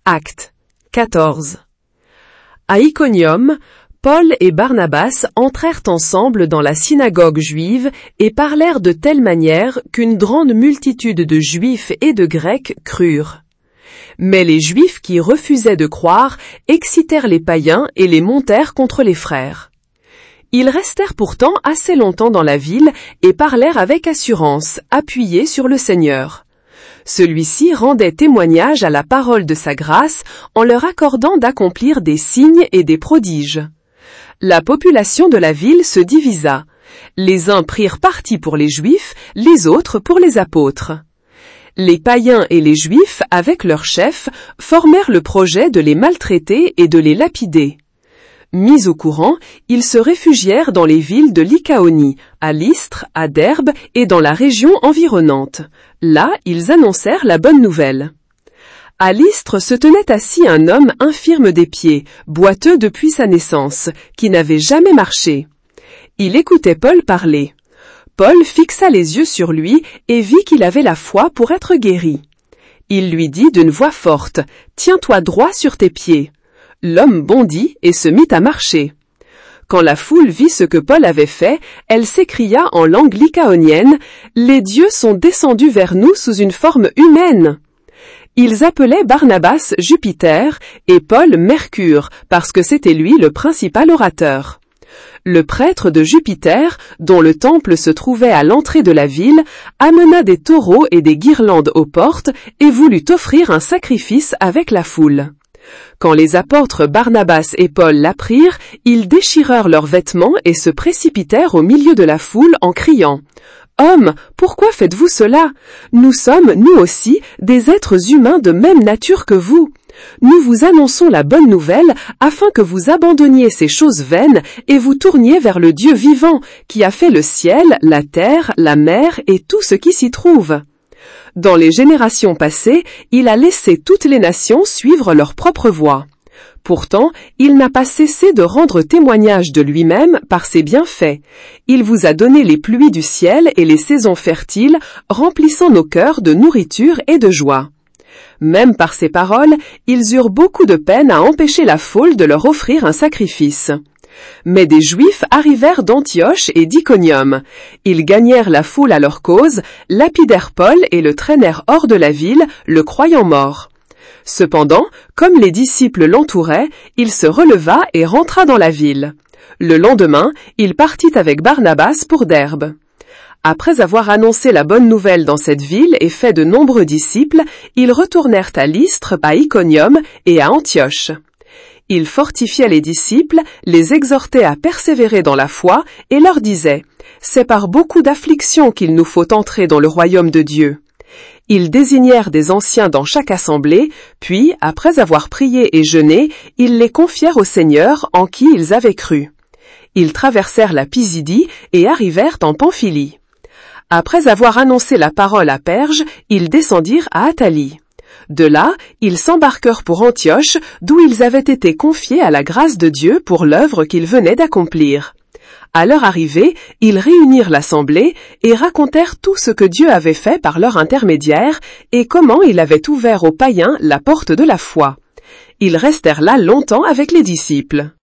Actes 14. À Iconium, Paul et Barnabas entrèrent ensemble dans la synagogue juive et parlèrent de telle manière qu'une grande multitude de Juifs et de Grecs crurent. Mais les Juifs qui refusaient de croire excitèrent les païens et les montèrent contre les frères. Ils restèrent pourtant assez longtemps dans la ville et parlèrent avec assurance, appuyés sur le Seigneur. Celui-ci rendait témoignage à la parole de sa grâce en leur accordant d'accomplir des signes et des prodiges. La population de la ville se divisa. Les uns prirent parti pour les Juifs, les autres pour les apôtres. Les païens et les Juifs, avec leurs chefs, formèrent le projet de les maltraiter et de les lapider. Mis au courant, ils se réfugièrent dans les villes de Lycaonie, à Lystre, à Derbe et dans la région environnante. Là, ils annoncèrent la bonne nouvelle. À Lystre se tenait assis un homme infirme des pieds, boiteux depuis sa naissance, qui n'avait jamais marché. Il écoutait Paul parler. Paul fixa les yeux sur lui et vit qu'il avait la foi pour être guéri. Il lui dit d'une voix forte, « Tiens-toi droit sur tes pieds ». L'homme bondit et se mit à marcher. Quand la foule vit ce que Paul avait fait, elle s'écria en langue lycaonienne, « Les dieux sont descendus vers nous sous une forme humaine !» Ils appelaient Barnabas Jupiter et Paul Mercure, parce que c'était lui le principal orateur. Le prêtre de Jupiter, dont le temple se trouvait à l'entrée de la ville, amena des taureaux et des guirlandes aux portes et voulut offrir un sacrifice avec la foule. Quand les apôtres Barnabas et Paul l'apprirent, ils déchirèrent leurs vêtements et se précipitèrent au milieu de la foule en criant « Hommes, pourquoi faites-vous cela? Nous sommes, nous aussi, des êtres humains de même nature que vous. Nous vous annonçons la bonne nouvelle afin que vous abandonniez ces choses vaines et vous tourniez vers le Dieu vivant qui a fait le ciel, la terre, la mer et tout ce qui s'y trouve. Dans les générations passées, il a laissé toutes les nations suivre leur propre voie. Pourtant, il n'a pas cessé de rendre témoignage de lui-même par ses bienfaits. Il vous a donné les pluies du ciel et les saisons fertiles, remplissant nos cœurs de nourriture et de joie. Même par ces paroles, ils eurent beaucoup de peine à empêcher la foule de leur offrir un sacrifice. Mais des Juifs arrivèrent d'Antioche et d'Iconium. Ils gagnèrent la foule à leur cause, lapidèrent Paul et le traînèrent hors de la ville, le croyant mort. Cependant, comme les disciples l'entouraient, il se releva et rentra dans la ville. Le lendemain, il partit avec Barnabas pour Derbe. Après avoir annoncé la bonne nouvelle dans cette ville et fait de nombreux disciples, ils retournèrent à Lystre, à Iconium et à Antioche. Ils fortifiaient les disciples, les exhortaient à persévérer dans la foi et leur disaient « C'est par beaucoup d'afflictions qu'il nous faut entrer dans le royaume de Dieu ». Ils désignèrent des anciens dans chaque assemblée, puis, après avoir prié et jeûné, ils les confièrent au Seigneur en qui ils avaient cru. Ils traversèrent la Pisidie et arrivèrent en Pamphylie. Après avoir annoncé la parole à Perge, ils descendirent à Attalie. De là, ils s'embarquèrent pour Antioche, d'où ils avaient été confiés à la grâce de Dieu pour l'œuvre qu'ils venaient d'accomplir. À leur arrivée, ils réunirent l'assemblée et racontèrent tout ce que Dieu avait fait par leur intermédiaire et comment il avait ouvert aux païens la porte de la foi. Ils restèrent là longtemps avec les disciples.